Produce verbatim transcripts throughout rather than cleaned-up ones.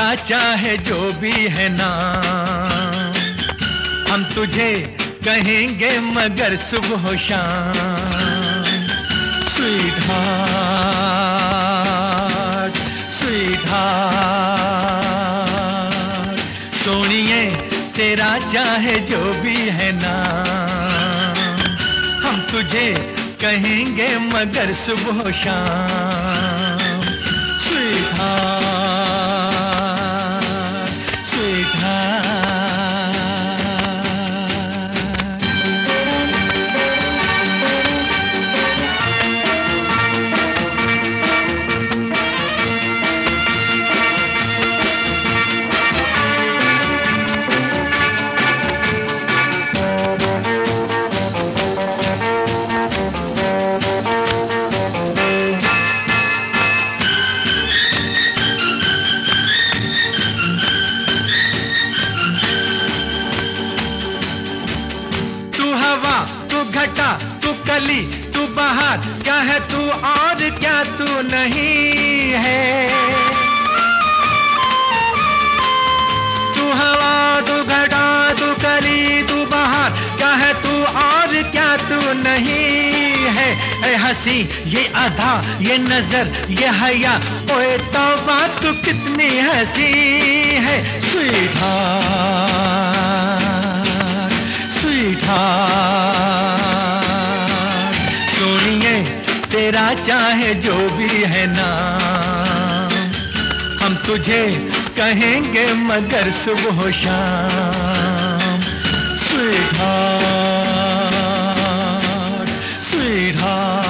तेरा चाहे जो भी है नाम, हम तुझे कहेंगे मगर सुबह शाम। स्वीट हार्ट, स्वीट हार्ट, सोनिए तेरा चाहे जो भी है नाम, हम तुझे कहेंगे मगर सुबह शाम। Sweetheart, sweetheart. तू घटा, तू कली, तू बहार, क्या है तू और क्या तू नहीं है। तू हवा, तू घटा, तू कली, तू बहार, क्या है तू और क्या तू नहीं है। ए हंसी ये अदा, ये नजर, ये हया, ओए तौबा तू कितनी हंसी है। स्वीट हार्ट, स्वीट हार्ट, सोनिए तेरा चाहे जो भी है नाम, हम तुझे कहेंगे मगर सुबह शाम। Sweetheart, sweetheart.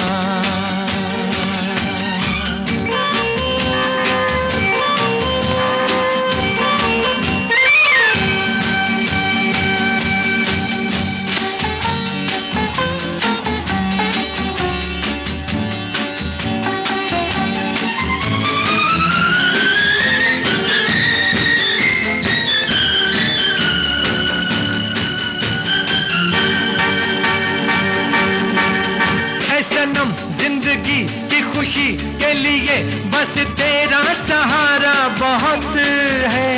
जिंदगी की खुशी के लिए बस तेरा सहारा बहुत है।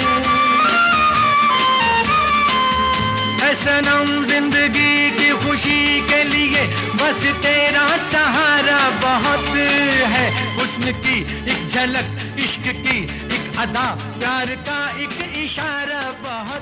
ऐ सनम जिंदगी की खुशी के लिए बस तेरा सहारा बहुत है। हुस्न की एक झलक, इश्क की एक अदा, प्यार का एक इशारा बहुत